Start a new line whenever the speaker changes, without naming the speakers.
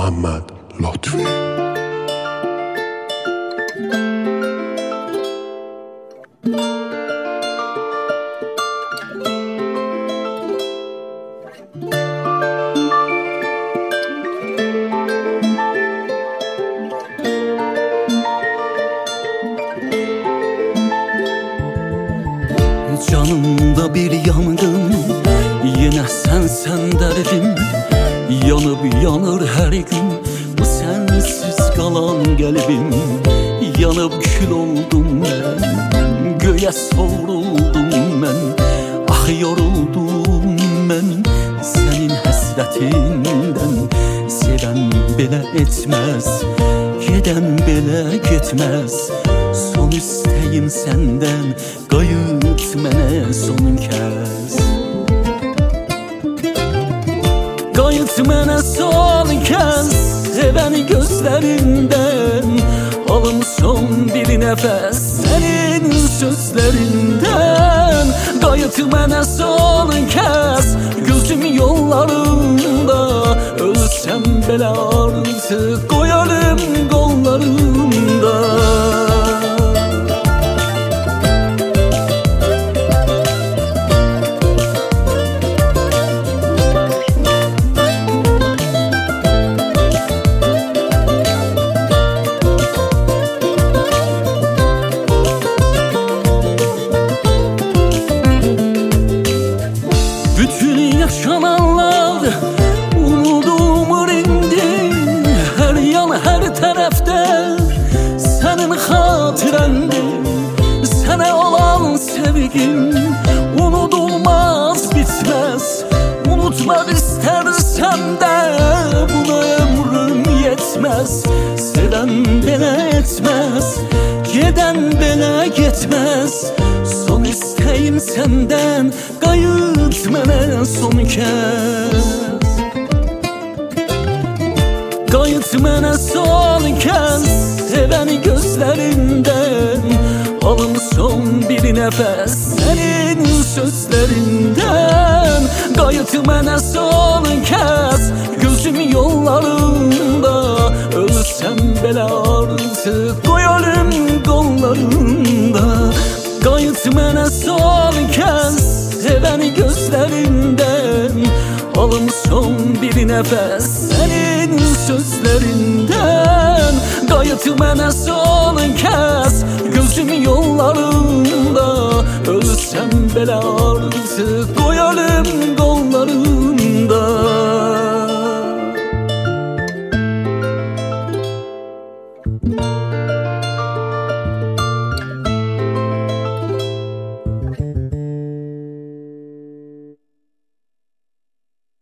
محمد لطفی.
Canımda bir yangın, yine sen derdim. Yanıp yanır her gün bu sensiz kalan kalbim. Yanıp kül oldum ben, göğe savruldum ben. Ah yoruldum ben senin hasretinden. Seven bile etmez, giden bile gitmez. Son isteğim senden, qayıt mənə son kəz. Qayıt mənə son kəz, sevən gözlərindən. Alım son bir nəfəs sənin sözlərindən. Qayıt mənə son kəz, gözüm yollarında. Ölsəm belə artıq qoyarım qollarında. Bütün yaşananlar unudulmur indi. Her yan her tərəfdə sənin xatirəndir. Sənə olan sevgim unudulmaz, bitməz. Unutmaq istərsəm də buna ömrüm yetməz. Sevən belə etməz, gedən belə getməz. Son istəyim səndən, qayıt mənə son kəz. Qayıt mənə son kəz, sevən gözlərindən. Alım son bir nəfəs sənin sözlərindən. Qayıt mənə son kəz, gözüm yollarında. Ölsəm belə artıq qoyarım qollarında. Qayıt mənə son kəz, sevən gözlərindən. Alım son bir nəfəs sənin sözlərindən. Qayıt mənə son kəz, gözüm yollarında. Ölsəm belə artıq